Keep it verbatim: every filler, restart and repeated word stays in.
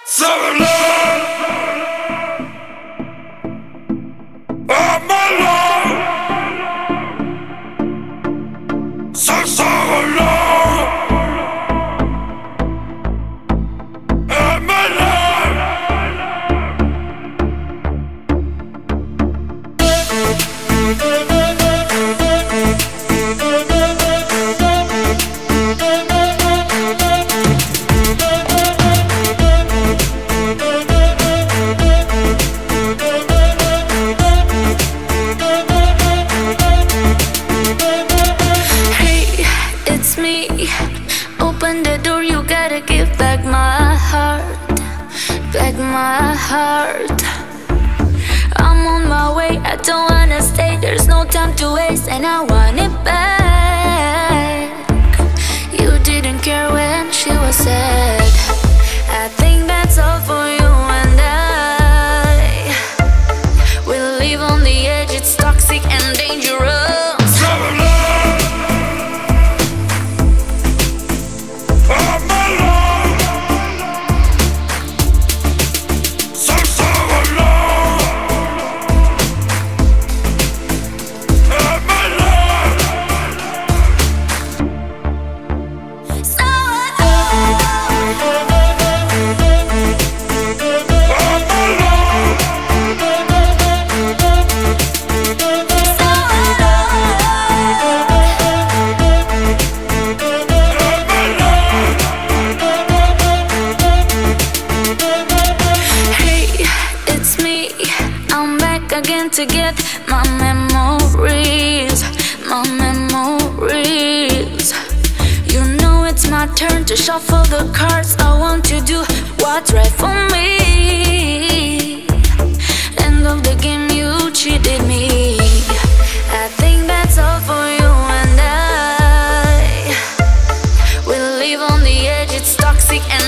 So alone, I'm alone. So so alone, I'm alone. Open the door, you gotta give back my heart, back my heart. I'm on my way, I don't wanna stay, there's no time to waste, and I want it back. You didn't care when she was sad. I think that's all for you and I. We'll live on the edge, it's toxic and dangerous. Again to get my memories, my memories. You know it's my turn to shuffle the cards. I want to do what's right for me. End of the game, you cheated me. I think that's all for you and I. We live on the edge, it's toxic and